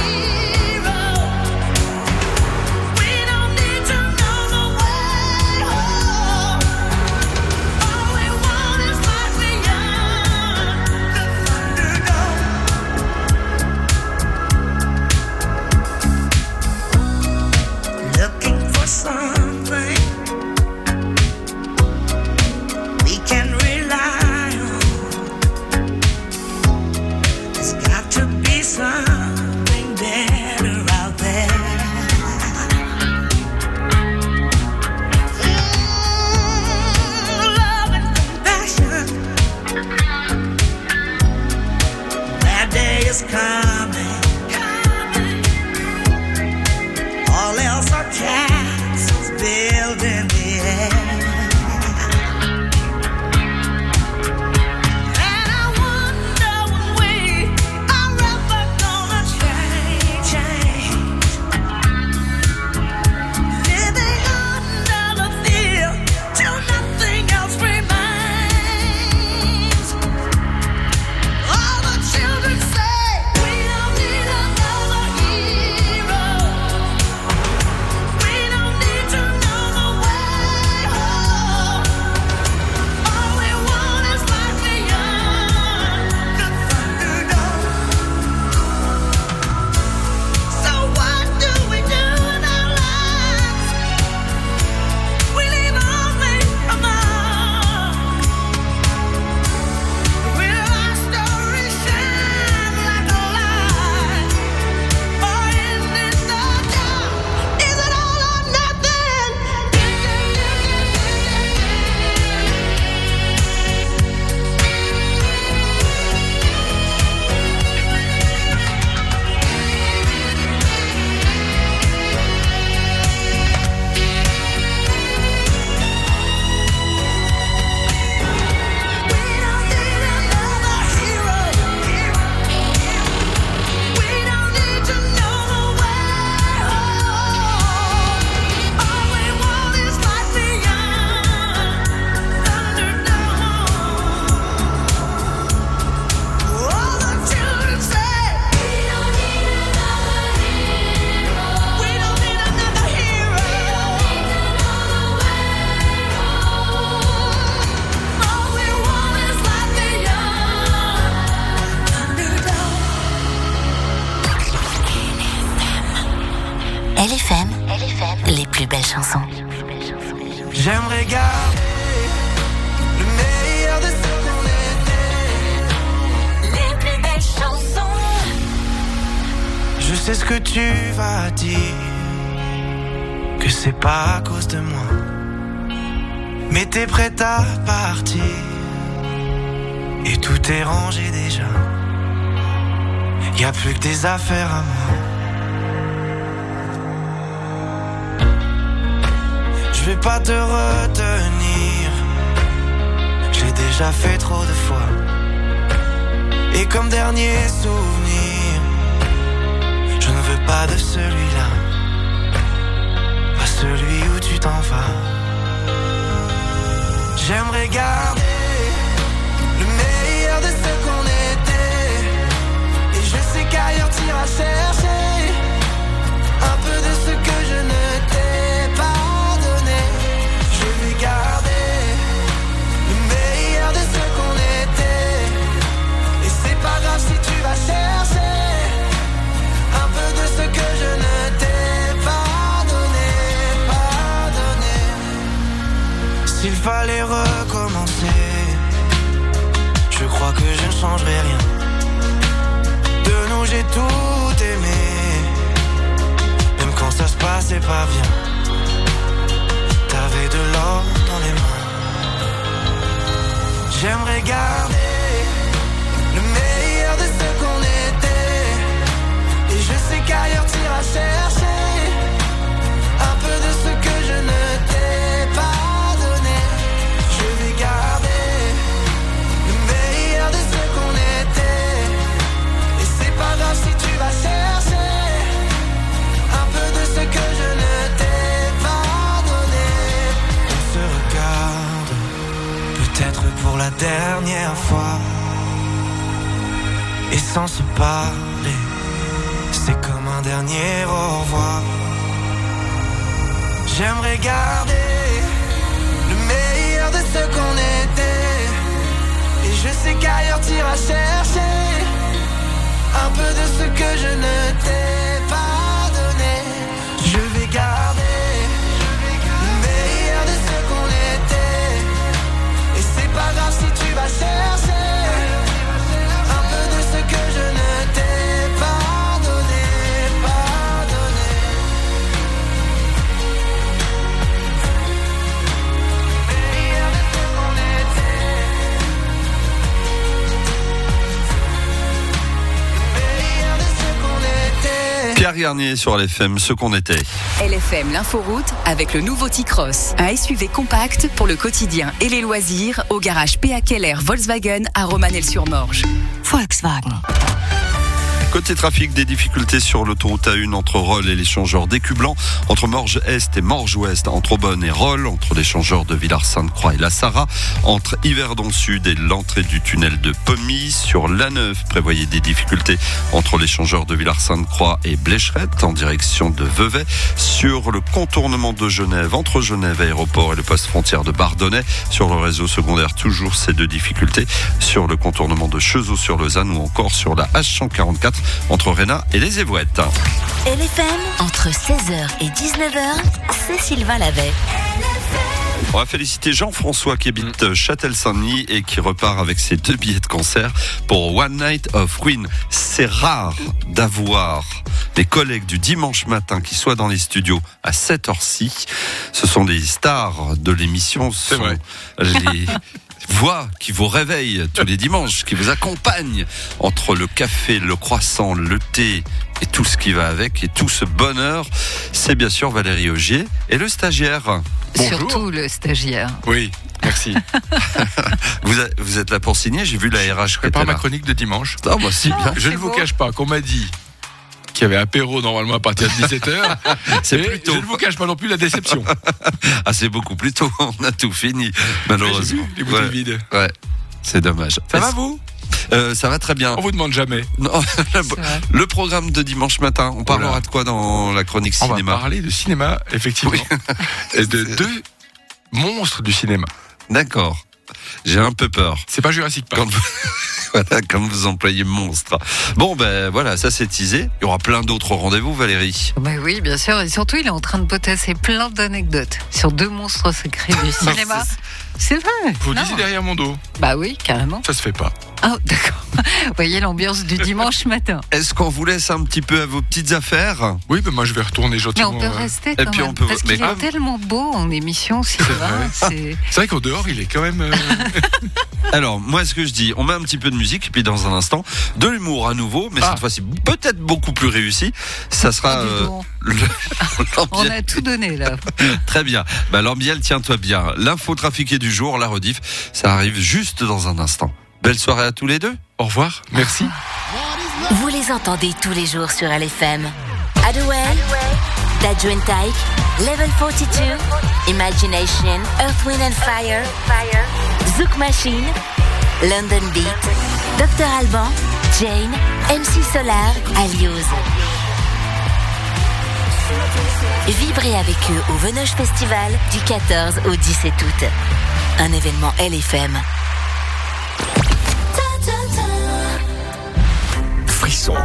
We don't need to know the way. L F M, les plus belles chansons. J'aimerais garder le meilleur de ce qu'on était. Les plus belles chansons. Je sais ce que tu vas dire, que c'est pas à cause de moi. Mais t'es prête à partir, et tout est rangé déjà. Y'a plus que des affaires à moi. Je vais pas te retenir, j'ai déjà fait trop de fois. Et comme dernier souvenir, je ne veux pas de celui-là, pas celui où tu t'en vas. J'aimerais garder le meilleur de ce qu'on était. Et je sais qu'ailleurs t'iras chercher un peu de ce que je ne t'ai pas donné. Je vais garder le meilleur de ce qu'on était. Et c'est pas grave si tu vas chercher un peu de ce que je ne t'ai pas donné, pas donné. S'il fallait recommencer, je crois que je ne changerai rien. De nous j'ai tout aimé, même quand ça se passait pas bien. T'avais de l'or dans les mains. J'aimerais garder le meilleur de ce qu'on était. Et je sais qu'ailleurs t'iras chercher un peu de ce que je ne t'ai pas donné. Je vais garder le meilleur de ce qu'on était. Et c'est pas grave si tu vas chercher un peu de ce que je ne t'ai pas donné. On se regarde, peut-être pour la dernière fois. Et sans se parler, c'est comme un dernier au revoir. J'aimerais garder le meilleur de ce qu'on était. Et je sais qu'ailleurs t'iras chercher un peu de ce que je ne t'ai pas donné. Je vais garder le meilleur de ce qu'on était. Et c'est pas grave si tu vas chercher un peu de ce que je ne t'ai pas donné, pas donné. Meilleur de ce qu'on était. Meilleur de ce qu'on était. Pierre Garnier sur L F M, ce qu'on était. L F M l'inforoute avec le nouveau T-Cross, un S U V compact pour le quotidien et les loisirs au garage P A Keller Volkswagen à Romanel-sur-Morge. Volkswagen. Côté trafic, des difficultés sur l'autoroute A un entre Rolle et l'échangeur d'Écublanc, entre Morges-Est et Morges-Ouest, entre Aubonne et Rolle, entre l'échangeur de Villars-Sainte-Croix et La Sarraz, entre Yverdon-Sud et l'entrée du tunnel de Pommy. Sur l'A neuf, prévoyez des difficultés entre l'échangeur de Villars-Sainte-Croix et Blécherette en direction de Vevey. Sur le contournement de Genève, entre Genève Aéroport et le poste frontière de Bardonnay. Sur le réseau secondaire, toujours ces deux difficultés. Sur le contournement de Cheseaux-sur-Lausanne ou encore sur la H cent quarante-quatre entre Réna et les Évouettes. L F M, entre seize heures et dix-neuf heures, c'est Sylvain Lavet. On va féliciter Jean-François qui habite Châtel-Saint-Denis et qui repart avec ses deux billets de concert pour One Night of Queen. C'est rare d'avoir des collègues du dimanche matin qui soient dans les studios à cette heure-ci. Ce sont des stars de l'émission. Ce sont les voix qui vous réveillent tous les dimanches, qui vous accompagnent entre le café, le croissant, le thé et tout ce qui va avec et tout ce bonheur. C'est bien sûr Valérie Augier et le stagiaire. Bonjour. Surtout le stagiaire. Oui, merci. vous, a, vous êtes là pour signer, j'ai vu la R H. Je prépare ma chronique de dimanche. Ah, bah, si bien. Je ne vous cache pas qu'on m'a dit qu'il y avait apéro normalement à partir de dix-sept heures. C'est plus tôt. Je ne vous cache pas non plus la déception. Ah, c'est beaucoup plus tôt. On a tout fini, malheureusement. Ouais, les bouteilles ouais. vides. Ouais, c'est dommage. Ça va vous euh, Ça va très bien. On vous demande jamais. Non, le programme de dimanche matin, on parlera Oula. de quoi dans la chronique cinéma? On va parler de cinéma, effectivement. Oui. Et de deux monstres du cinéma. D'accord. J'ai un peu peur. C'est pas Jurassic Park. Quand vous... voilà, comme vous employez monstre. Bon, ben voilà, ça c'est teasé. Il y aura plein d'autres rendez-vous, Valérie. Bah oui, bien sûr. Et surtout, il est en train de potasser plein d'anecdotes sur deux monstres secrets du cinéma. C'est vrai. Vous non. disiez derrière mon dos. Bah oui, carrément. Ça se fait pas. Ah, d'accord. Vous voyez l'ambiance du dimanche matin. Est-ce qu'on vous laisse un petit peu à vos petites affaires? Oui, ben moi je vais retourner Mais gentiment. on peut rester quand Et puis même, on peut- parce qu'il mais- est tellement beau en émission, C'est Sylvain. vrai. C'est... C'est vrai qu'au dehors, il est quand même. euh, Alors, moi, ce que je dis, on met un petit peu de musique, et puis dans un instant, de l'humour à nouveau, mais Ah. cette fois-ci peut-être beaucoup plus réussi. Ça sera Oh, dis euh, donc. le- On l'ambiance- a tout donné là. Très bien. Bah, l'ambiance, tiens-toi bien. L'info trafiquée du jour, la rediff, ça arrive juste dans un instant. Belle soirée à tous les deux. Au revoir. Merci. Vous les entendez tous les jours sur L F M. Adwell, Dadju and Tyke, Level quarante-deux, Imagination, Earth, Wind and Fire, Zouk Machine, London Beat, docteur Alban, Jane, M C Solar, Alios. Vibrez avec eux au Venoge Festival du quatorze au dix-sept août. Un événement L F M. Frisson.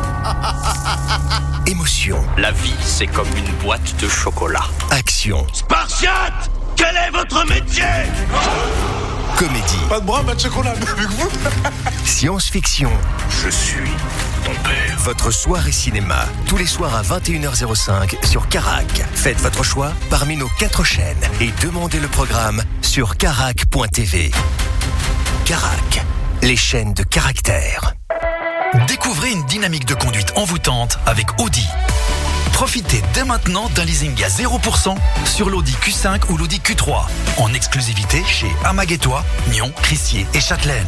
Émotion. La vie, c'est comme une boîte de chocolat. Action. Spartiate, quel est votre métier? Comédie. Pas de bras, pas de chocolat, mais avec vous. Science-fiction. Je suis ton père. Votre soirée cinéma. Tous les soirs à vingt et une heures cinq sur Carac. Faites votre choix parmi nos quatre chaînes et demandez le programme sur carac point t v. Carac. Les chaînes de caractère. Découvrez une dynamique de conduite envoûtante avec Audi. Profitez dès maintenant d'un leasing à zéro pour cent sur l'Audi Q cinq ou l'Audi Q trois, en exclusivité chez Amaguétois, Nyon, Crissier et Châtelaine.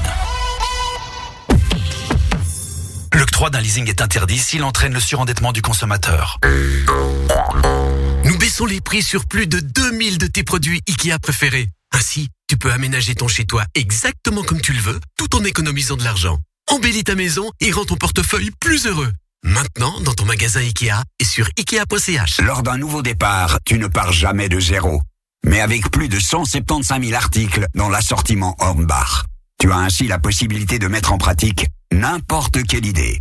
L'octroi d'un leasing est interdit s'il entraîne le surendettement du consommateur. Nous baissons les prix sur plus de deux mille de tes produits Ikea préférés. Ainsi, tu peux aménager ton chez-toi exactement comme tu le veux, tout en économisant de l'argent. Embellis ta maison et rends ton portefeuille plus heureux. Maintenant, dans ton magasin Ikea et sur ikea point c h. Lors d'un nouveau départ, tu ne pars jamais de zéro. Mais avec plus de cent soixante-quinze mille articles dans l'assortiment Hornbach, tu as ainsi la possibilité de mettre en pratique n'importe quelle idée.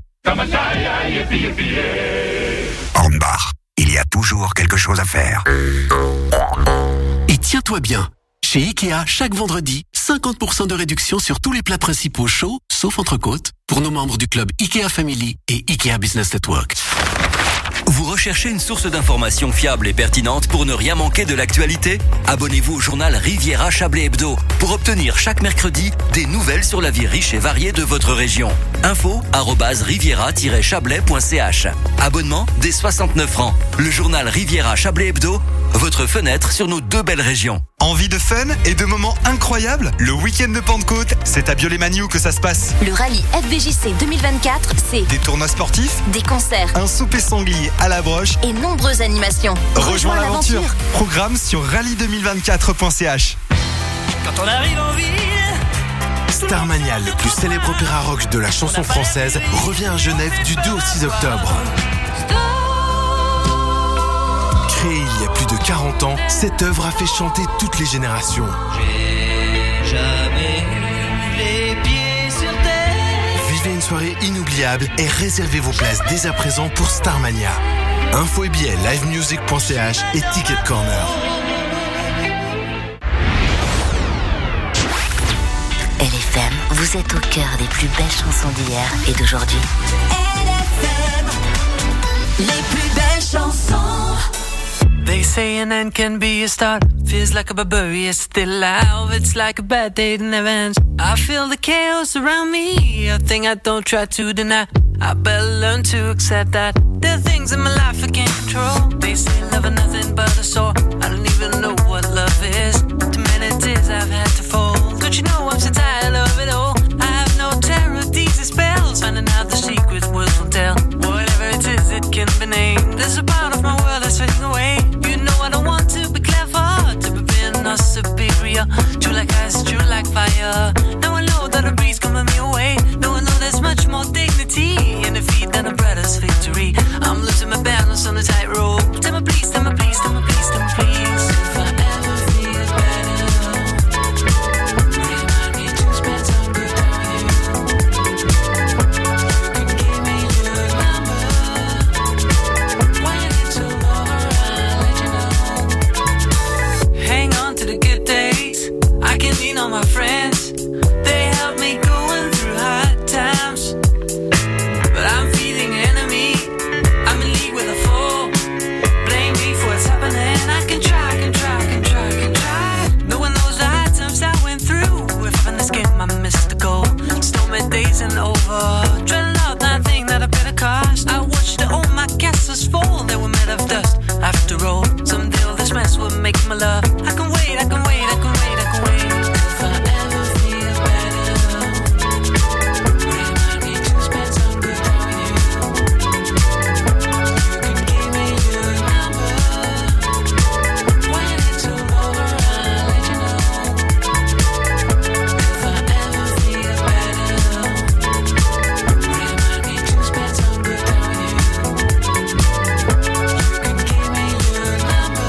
Hornbach, il y a toujours quelque chose à faire. Et tiens-toi bien, chez Ikea, chaque vendredi, cinquante pour cent de réduction sur tous les plats principaux chauds, sauf entrecôte, pour nos membres du club Ikea Family et Ikea Business Network. Vous recherchez une source d'information fiable et pertinente pour ne rien manquer de l'actualité? Abonnez-vous au journal Riviera Chablais Hebdo pour obtenir chaque mercredi des nouvelles sur la vie riche et variée de votre région. Info arobase riviera tiret chablais point c h. Abonnement dès soixante-neuf francs. Le journal Riviera Chablais Hebdo, votre fenêtre sur nos deux belles régions. Envie de fun et de moments incroyables? Le week-end de Pentecôte, c'est à Biolay-Magnoux que ça se passe. Le rallye F V J C deux mille vingt-quatre, c'est Des tournois sportifs, des concerts un souper sanglier à la broche et nombreuses animations. Rejoins l'aventure. Programme sur rallye deux mille vingt-quatre point c h. Quand on arrive en ville. Starmania, le plus célèbre opéra rock de la chanson française, revient à Genève du deux au six octobre. Créée il y a plus de quarante ans, cette œuvre a fait chanter toutes les générations. J'ai jamais eu les pieds sur terre. Vivez une soirée inoubliable et réservez vos places dès à présent pour Starmania. Info et billets live music point c h et Ticket Corner. L F M, vous êtes au cœur des plus belles chansons d'hier et d'aujourd'hui. L F M, les plus belles chansons. They say an end can be a start. Feels like a barbarian, it's still alive. It's like a bad day that never ends. I feel the chaos around me, a thing I don't try to deny. I better learn to accept that there are things in my life I can't control. They say love is nothing but a sore. I don't even know what love is. Too many tears I've had to fold. Don't you know I'm so tired of it all? I have no terror, these are spells. Finding out the secret words will tell. Whatever it is, it can be named. There's a part of my world that's fading away. You know I don't want to be clever, to be being not superior. True like ice, true like fire. Now I know that a breeze coming me away. Now I know there's much more dignity in defeat than a brother's victory. I'm losing my balance on the tightrope. Tell me please, tell me please, love. I can wait, I can wait, I can wait, I can wait. If I ever feel better, remind me to spend some good time with you. You can give me your number. When it's all over, I'll let you know. If I ever feel better, remind me to spend some good time with you. You can give me your number.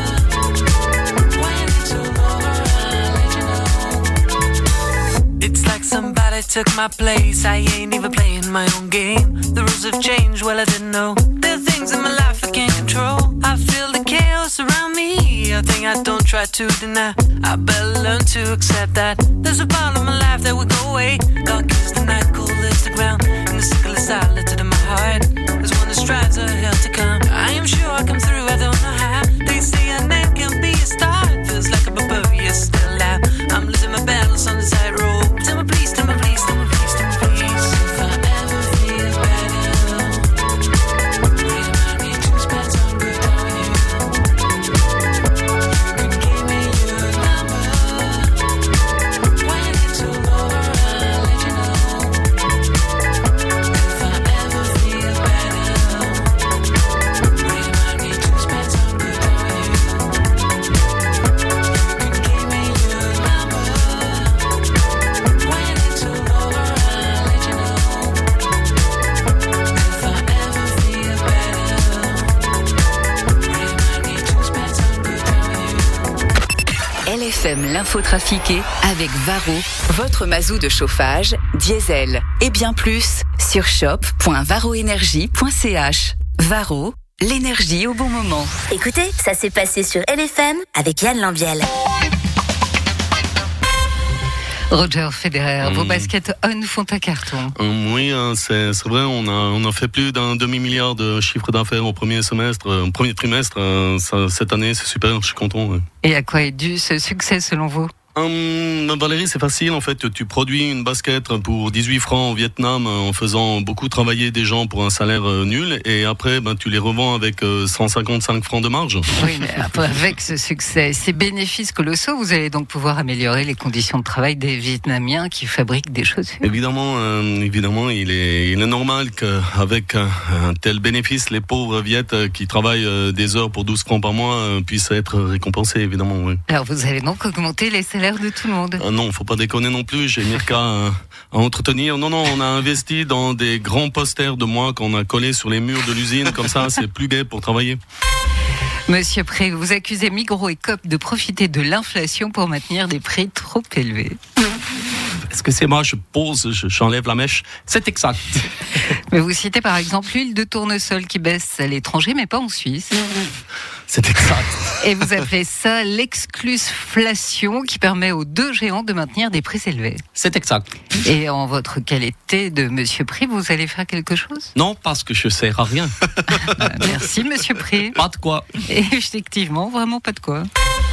When it's all over, I'll let you know. It's like somebody took my place. I ain't even playing my own game. The rules have changed, well I didn't know. There are things in my life I can't control. I feel the chaos around me, a thing I don't try to deny. I better learn to accept that there's a part of my life that will go away. Dark is the night, cold is the ground, and the sickle is silent in my heart. There's one that strives a hell to come. I am sure I come through, I don't know how. They say a name can be a star. Feels like a barbarian still out. I'm losing my balance on the tightrope. Tell me please, tell me please, tell me please, tell me please. If I ever feel better, remind me to spend some good time with you. You can give me your number. When it's all over, I'll let you know. If I ever feel better, remind me to spend some good time with you. You can give me your number. When it's all over, I'll let you know. If I ever feel better, remind me to spend some good time with you. L F M l'infotrafiqué avec Varro, votre mazou de chauffage, diesel et bien plus sur shop point varroénergie point c h. Varro, l'énergie au bon moment. Écoutez, ça s'est passé sur L F M avec Yann Lambiel. Roger Federer, vos Mm. baskets On font un carton. Hum, Oui, hein, c'est c'est vrai, on a, on a fait plus d'un demi-milliard de chiffre d'affaires au premier semestre, euh, au premier trimestre. euh, ça, cette année, c'est super, je suis content. Ouais. Et à quoi est dû ce succès selon vous? Hum, Valérie, c'est facile en fait. Tu produis une basket pour dix-huit francs au Vietnam en faisant beaucoup travailler des gens pour un salaire euh, nul, et après ben, tu les revends avec euh, cent cinquante-cinq francs de marge. Oui, mais après, avec ce succès, ces bénéfices colossaux, vous allez donc pouvoir améliorer les conditions de travail des Vietnamiens qui fabriquent des chaussures. Évidemment, euh, évidemment, il est, il est normal qu'avec un, un tel bénéfice, les pauvres Viettes euh, qui travaillent euh, des heures pour douze francs par mois euh, puissent être récompensés, évidemment. Oui. Alors vous allez donc augmenter les salaires de tout le monde. Ah non, faut pas déconner non plus. J'ai Mirka à, à entretenir. Non, non, on a investi dans des grands posters de moi qu'on a collés sur les murs de l'usine. Comme ça, c'est plus gai pour travailler. Monsieur Pré, vous accusez Migros et Coop de profiter de l'inflation pour maintenir des prix trop élevés. Est-ce que c'est moi, je pose, je- j'enlève la mèche? C'est exact. Mais vous citez par exemple l'huile de tournesol qui baisse à l'étranger, mais pas en Suisse. C'est exact. Et vous appelez ça l'exclusflation qui permet aux deux géants de maintenir des prix élevés. C'est exact. Et en votre qualité de Monsieur Pré, vous allez faire quelque chose? Non, parce que je sers à rien. Merci Monsieur Pré. Pas de quoi. Et effectivement, vraiment pas de quoi.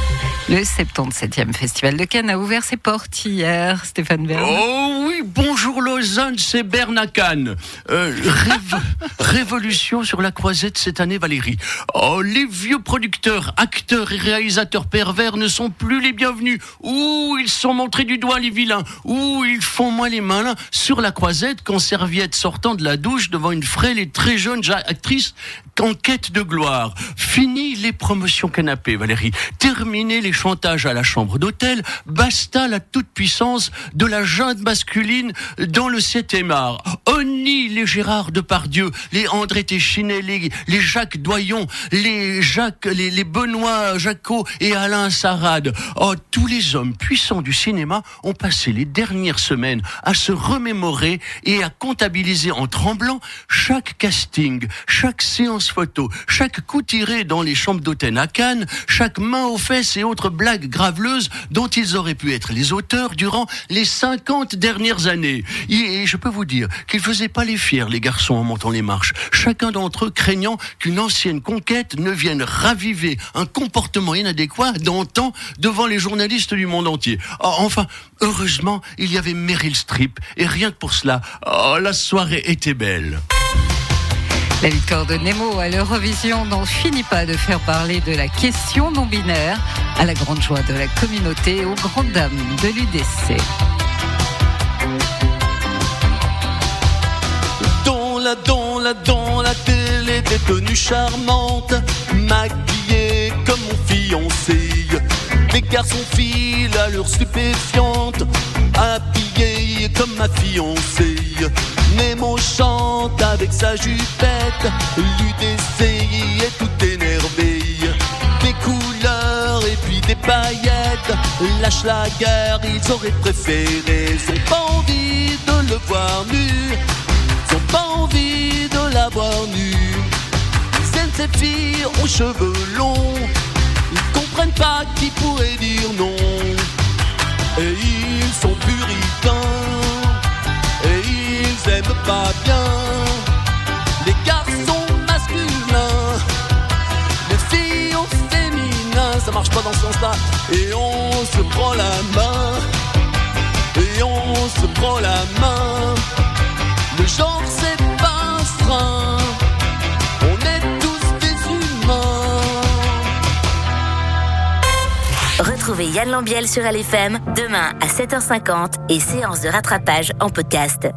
Le soixante-dix-septième Festival de Cannes a ouvert ses portes hier, Stéphane Bern. Oh oui, bonjour Lausanne, c'est Bern à Cannes. Euh, rév- révolution sur la croisette cette année, Valérie. Oh, les vieux producteurs, acteurs et réalisateurs pervers ne sont plus les bienvenus. Ouh, ils sont montrés du doigt les vilains. Ouh, ils font moins les malins sur la croisette qu'en serviette sortant de la douche devant une frêle et très jeune ja- actrice en quête de gloire. Fini les promotions canapé, Valérie. Terminé les chantages à la chambre d'hôtel. Basta la toute-puissance de la junte masculine dans le septième art. Honni les Gérard Depardieu, les André Téchiné, les, les Jacques Doyon, les Jacques, les, les Benoît Jacot et Alain Sarade. Oh, tous les hommes puissants du cinéma ont passé les dernières semaines à se remémorer et à comptabiliser en tremblant chaque casting, chaque séance photo, chaque coup tiré dans les chambres d'hôtel à Cannes, chaque main aux fesses et autres blagues graveleuses dont ils auraient pu être les auteurs durant les cinquante dernières années. Et je peux vous dire qu'ils faisaient pas les fiers, les garçons, en montant les marches. Chacun d'entre eux craignant qu'une ancienne conquête ne vienne raviver un comportement inadéquat d'antan devant les journalistes du monde entier. Oh, enfin, heureusement, il y avait Meryl Streep et rien que pour cela, oh, la soirée était belle. La victoire de Nemo à l'Eurovision n'en finit pas de faire parler de la question non-binaire, à la grande joie de la communauté et aux grandes dames de l'U D C. Dans la, dans la, dans la télé, des tenues charmantes, maquillées comme mon fiancé. Des garçons filles, l'allure stupéfiante, habillés comme ma fiancée. Nemo chante avec sa jupette, l'U D C est tout énervé. Des couleurs et puis des paillettes, la Schlager ils auraient préféré. Ils ont pas envie de le voir nu, ils ont pas envie de la voir nue. Ces filles aux cheveux longs, ils comprennent pas qui pourrait dire non. Et ils sont puritains, et ils aiment pas bien les garçons masculins. Les filles au féminin, ça marche pas dans ce sens-là. Et on se prend la main, et on se prend la main. Le genre c'est pas un frein, on est tous des humains. Retrouvez Yann Lambiel sur L F M demain à sept heures cinquante et séance de rattrapage en podcast.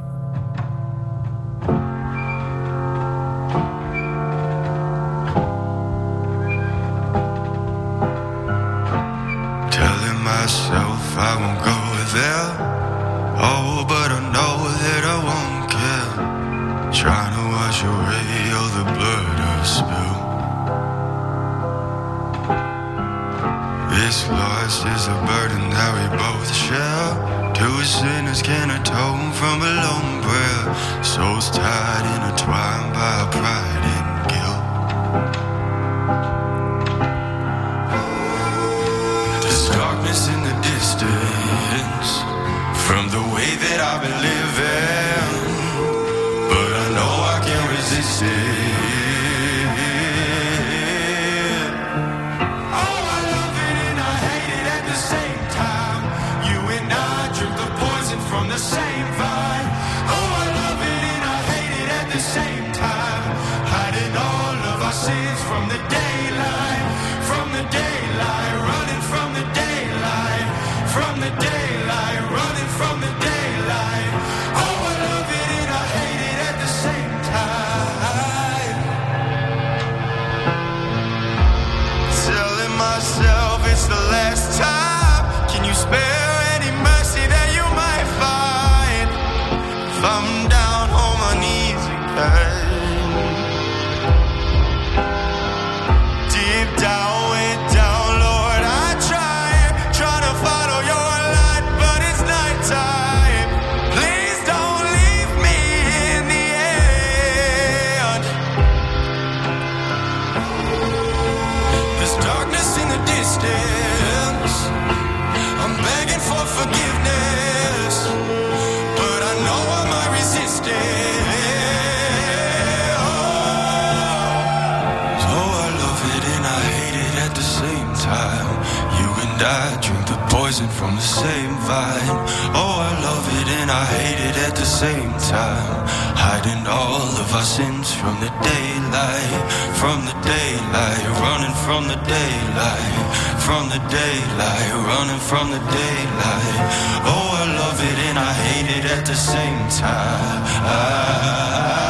Telling myself I won't go there. Oh, but I know that I won't care. Trying to wash away all the blood I spill. This loss is a burden that we both share. Two sinners can atone from a lone prayer. Souls tied, intertwined by pride and guilt. There's darkness in the distance from the way that I've been living, but I know I can't resist it. From the same vine. Oh, I love it and I hate it at the same time. Hiding all of our sins from the daylight, from the daylight, running from the daylight, from the daylight, running from the daylight. Oh, I love it and I hate it at the same time. Telling myself it's the last time. Can you spare any mercy that you might find? If I'm down on my knees again, deep down, way down, Lord, I try, trying to follow your light, but it's nighttime. Please don't leave me in the end. There's darkness in the distance, I'm begging for forgiveness, but I know I might resist it. Oh, I love it and I hate it at the same time. You and I drink the poison from the same vine. Oh, I love it and I hate it at the same time. Hiding all of our sins from the daylight, from the daylight, running from the daylight, from the daylight, running from the daylight. Oh, I love it and I hate it at the same time. I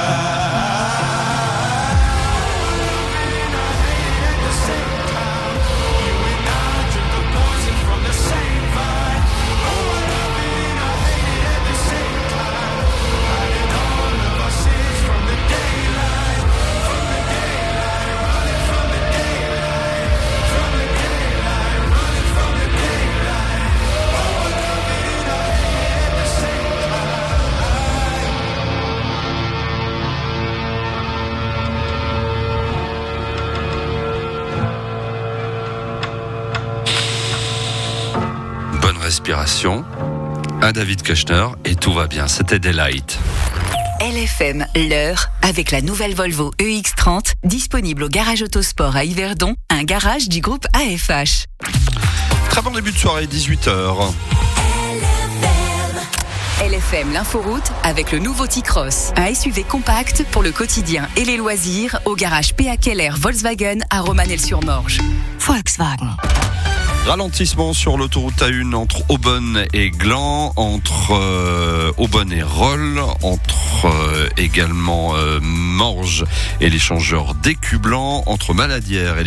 respiration, un David Kushner et tout va bien. C'était Daylight. L F M, l'heure, avec la nouvelle Volvo E X trente, disponible au garage Autosport à Yverdon, un garage du groupe A F H. Très bon début de soirée, dix-huit heures. L F M l'inforoute avec le nouveau T-Cross, un S U V compact pour le quotidien et les loisirs au garage P A Keller Volkswagen à Romanel-sur-Morge. Volkswagen. Ralentissement sur l'autoroute A un entre Aubonne et Gland, entre euh, Aubonne et Rolle, entre euh, également euh, Morges et l'échangeur d'Écublanc, entre Maladière et